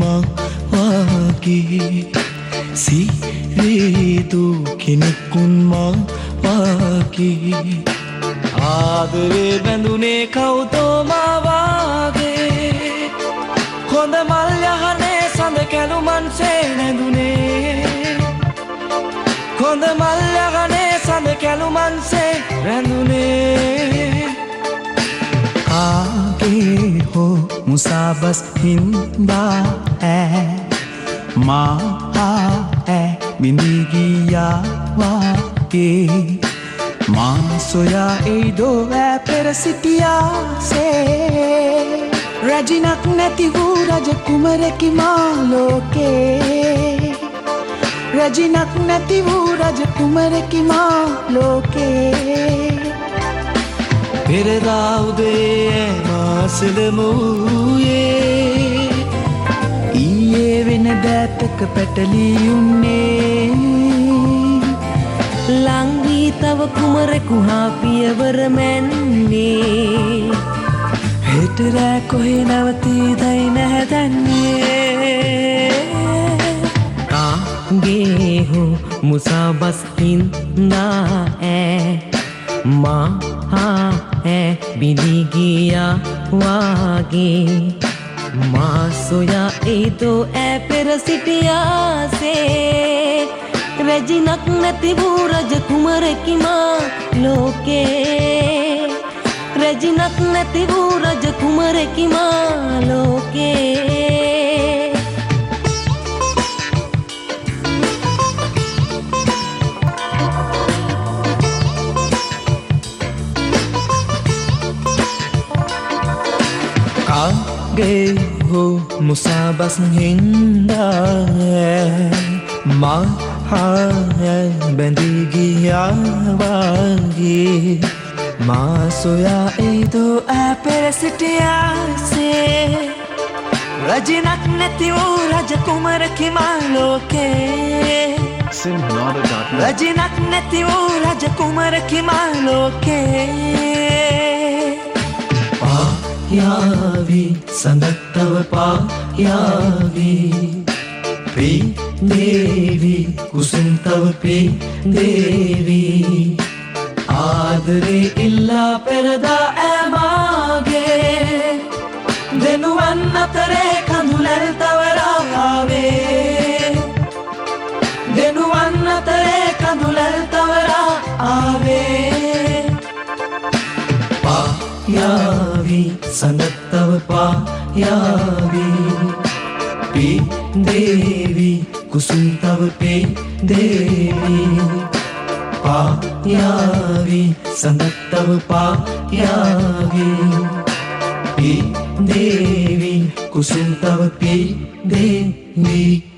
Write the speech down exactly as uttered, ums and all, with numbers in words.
මා වාගේ සිරිදු කෙනෙකුන් මා වාගේ ආදරේ බැඳුනේ කවුදෝ මා වාගේ හොඳ මල් යහනේ සඳ කැලුමන්සේ නැඳුනේ හොඳ මල් යහනේ සඳ කැලුමන්සේ රැඳුනේ ආගේ හෝ මුසාබස් හින්දා ඈ මා ඈ බිඳී ගියා වාගේ මා සොයා එයිදෝ ඈ පෙර සිටියාසේ රජිනක් නැති වූ රජ කුමරෙකි මා ලෝකේ රජිනක් නැති වූ රජ කුමරෙකි මා ලෝකේ පෙරදා උදේ මා සෙලමුයේ ඊයේ වෙන දෑතක පැටලී උන්නේ ලංවී තව කුමරෙකු හා පියවර මැන්නේ හෙට රෑ කොහේ නැවතීදැයි නැහැ දන්නේ කාගේ හෝ මුසාබස් හින්දා ඈ මා ඈ බිඳී ගියා වාගේ මා සොයා එයිදෝ ඈ පෙර සිටියාසේ රජිනක් නැති වූ රජ කුමරෙකි මා ලෝකේ රජිනක් නැති වූ රජ කුමරෙකි මා ලෝකේ කාගේ හෝ මුසාබස් හින්දා මා බැඳී ගියා වාගේ මා සොයා එයිදෝ ඈ පෙර සිටියාසේ රජිනක් නැති වූ රජ කුමරකි මා ලෝකේ රජිනක් නැති වූ රජ කුමරකි මා ලෝකේ පායාවි සඳත්තව පායාවි පී දේවි කුසුම් තව පී දේවි ආදරේ ඉල්ලා පෙරදා ඇමාගේ දෙනුවන් අතරේ කඳුලැල් තවරා ආවේ දෙනුවන් අතරේ කඳුලැල් තවරා ආවේ පායාවි සඳත්තව පායාවි පී දේවි කුසුම් තව පී දේවි පායාවි සඳත්තව පායාවි පී දේවි කුසුම් තව පී දේවි